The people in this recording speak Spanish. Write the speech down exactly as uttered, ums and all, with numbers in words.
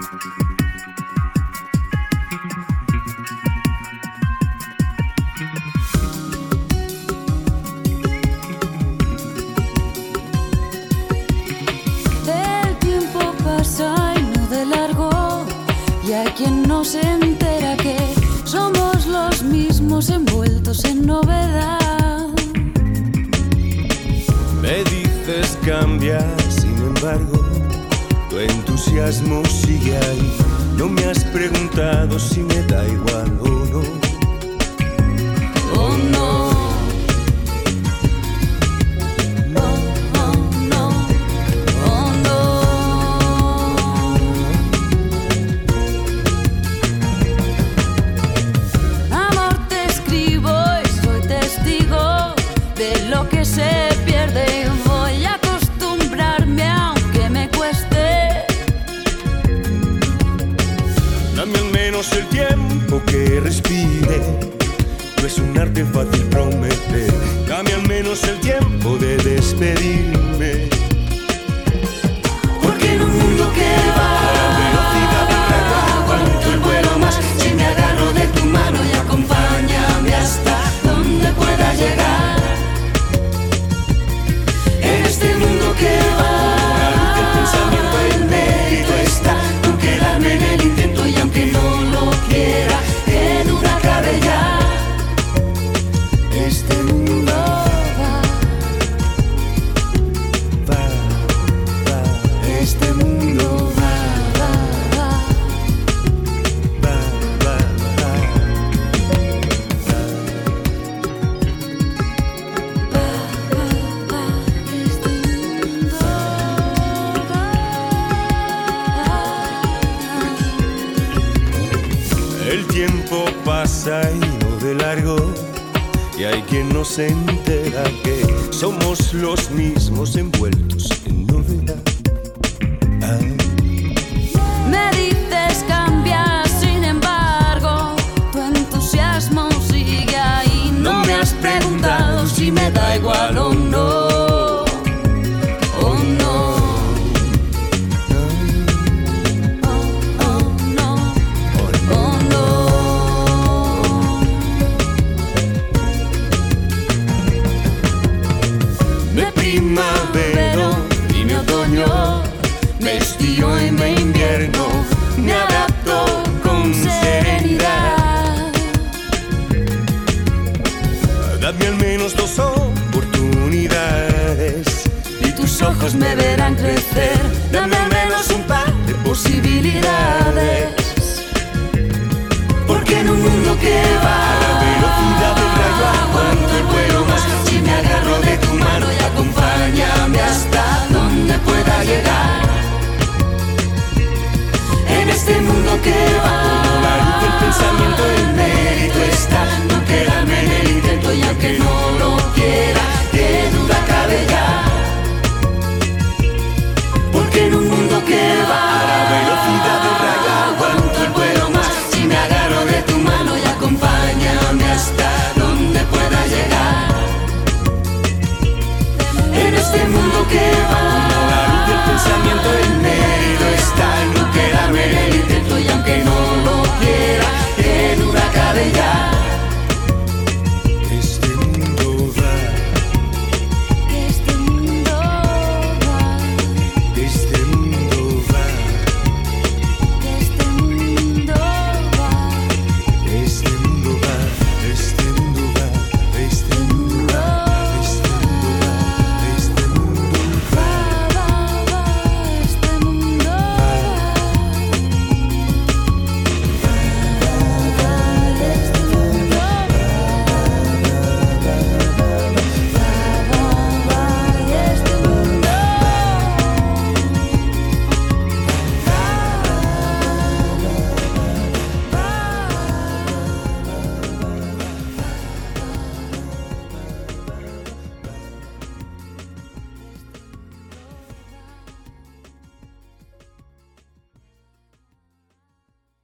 El tiempo pasa y no de largo, y hay quien no se entera que somos los mismos envueltos en novedad. Me dices cambia, sin embargo, tu entusiasmo sigue ahí. No me has preguntado si me da igual o no. Oh no. El tiempo que respire no es un arte fácil prometer. Dame al menos el tiempo de despedirme. Porque en un mundo que va a la velocidad del rayo, aguanto el vuelo más si me agarro de tu mano y acompáñame hasta donde pueda llegar. En este mundo que va, la luz del pensamiento en mérito está con quedarme en el intento, y aunque no quiera, que dura cabe ya. Este mundo va, va, va. Este mundo va, va, va, va, va, va. Va, va, va. Este mundo va. El tiempo pasa y no de largo, y hay quien no se entera que somos los mismos envueltos en novedad. Ay. Me dices cambia, sin embargo, tu entusiasmo sigue ahí. No, no me has preguntado si me da igual o no. Primavera y mi otoño, me estío y me invierno, me adapto con serenidad. Dame al menos dos oportunidades y tus ojos me verán crecer. Dame al menos un par de posibilidades.